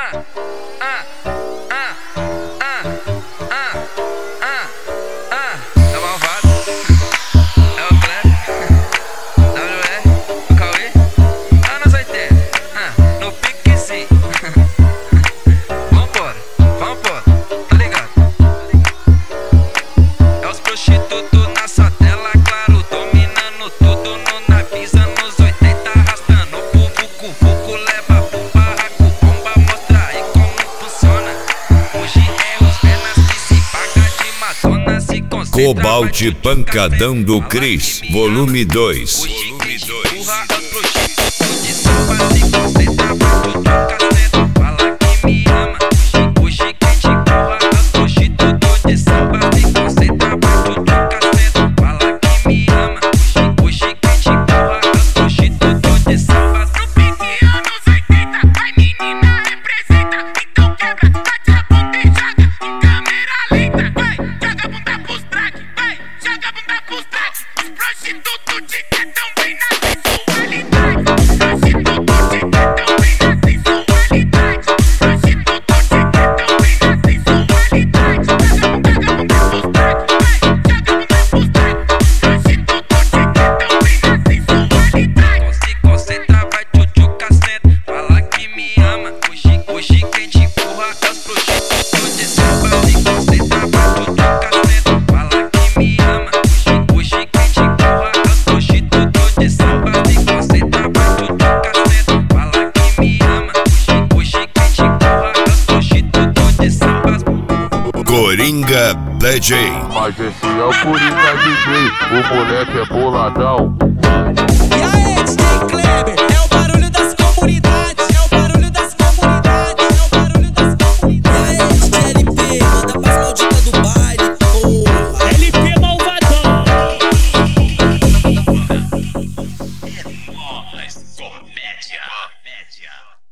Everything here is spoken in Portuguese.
É o Malvado, é o Trap, WR, o Cauê, anos 80, no pique sim. Vambora, tá ligado? É os prostitutos na sua tela, claro, dominando tudo no navio, anos 80, arrastando pro vucu-vucu, leva pro barraco, bomba, mostra aí como funciona. Hoje é os penas que se paga de Madonna, se concentra. Cobalt Pancadão do Cris, volume 2. Empurra os prostitutos de samba, se concentra, vai tudo caceta, fala que me ama. Hoje quem te empurra os prostitutos de samba, se concentra, vai tudo caceta, fala que me ama. Hoje quem te empurra os prostitutos de samba. No pique anos 80, vai menina representa. Então quebra, bate a bunda e joga em câmera lenta. Vai, joga a bunda pros track, vai, joga a bunda pros track. Os prostitutos te tentam bem na sensualidade. Prostitutos te tentam bem na sensualidade. Prostitutos te tentam bem na sensualidade. Joga a bunda pros track, vai, joga a bunda pros track. Prostitutos te tentam bem na sensualidade. Se concentra, vai tchutchu caceta, fala que me ama. Hoje quem te empurra é os prostitutos de samba. Se concentra, vai tchutchu caceta, fala que me ama. Hoje quem te empurra é os prostitutos de samba. Se concentra, vai tchutchu caceta, fala que me ama. Hoje quem te empurra é os prostitutos de samba. Coringa DJ. Mas esse é o Coringa DJ, o moleque é boladão. E aí, DJ Kleber, é o barulho das comunidades, é o barulho das comunidades, é o barulho das comunidades. E aí, DJ LP, manda pras malditas do baile, porra. LP malvadão. Comédia.